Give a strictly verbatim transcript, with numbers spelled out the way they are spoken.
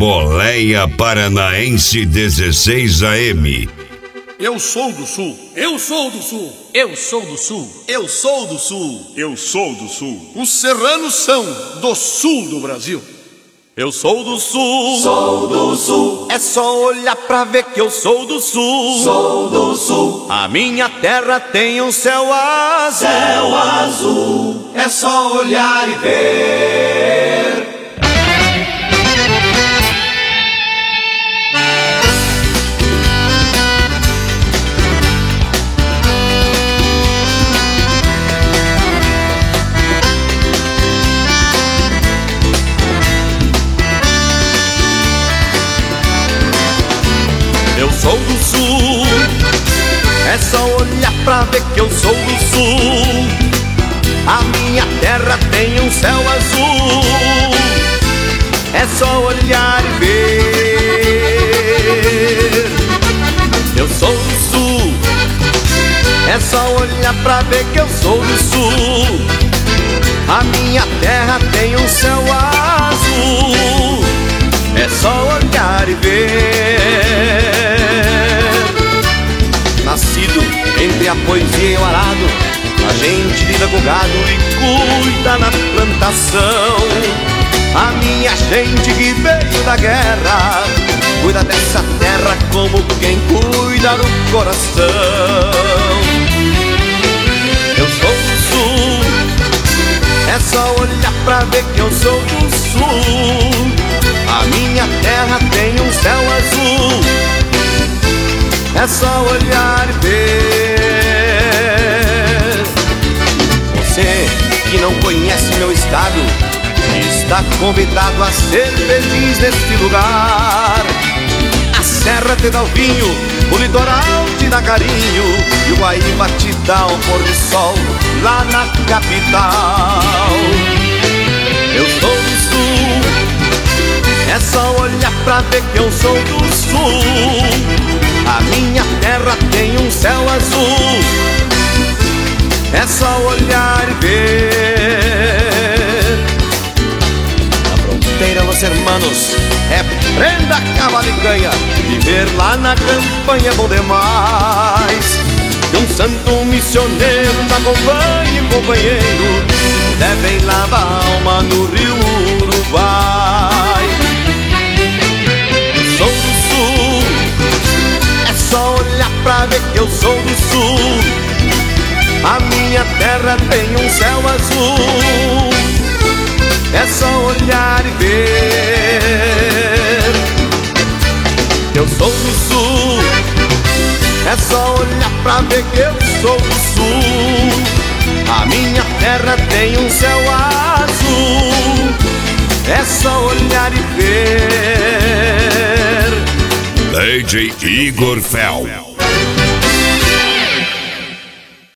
Boleia Paranaense dezesseis A M. Eu sou do Sul. Eu sou do Sul. Eu sou do Sul. Eu sou do Sul. Eu sou do Sul. Os serranos são do Sul do Brasil. Eu sou do Sul. Sou do Sul. É só olhar pra ver que eu sou do Sul. Sou do Sul. A minha terra tem um céu azul. Céu azul. É só olhar e ver. Eu sou do Sul, é só olhar pra ver que eu sou do Sul. A minha terra tem um céu azul. É só olhar e ver. Eu sou do Sul, é só olhar pra ver que eu sou do Sul. A minha terra tem um céu azul. É só olhar e ver. Nascido entre a poesia e o arado, a gente lida com gado e cuida na plantação. A minha gente que veio da guerra cuida dessa terra como quem cuida do coração. Eu sou do Sul, é só olhar pra ver que eu sou do Sul. A minha terra tem um céu azul. É só olhar e ver. Você que não conhece meu estado está convidado a ser feliz neste lugar. A serra te dá o vinho, o litoral te dá carinho e o Guaíba te dá um pôr de sol lá na capital. Eu sou do Sul, é só olhar pra ver que eu sou do Sul. A minha terra tem um céu azul. É só olhar e ver. Na fronteira, los hermanos, é prenda, cavalo e ganha. Viver lá na campanha é bom demais. E um santo missioneiro da acompanha e companheiro devem lavar a alma no rio Uruguai. Eu sou do Sul, é só olhar pra ver que eu sou do Sul. A minha terra tem um céu azul. É só olhar e ver. Eu sou do Sul, é só olhar pra ver que eu sou do Sul. A minha terra tem um céu azul. É só olhar e ver. D J Igor Fel.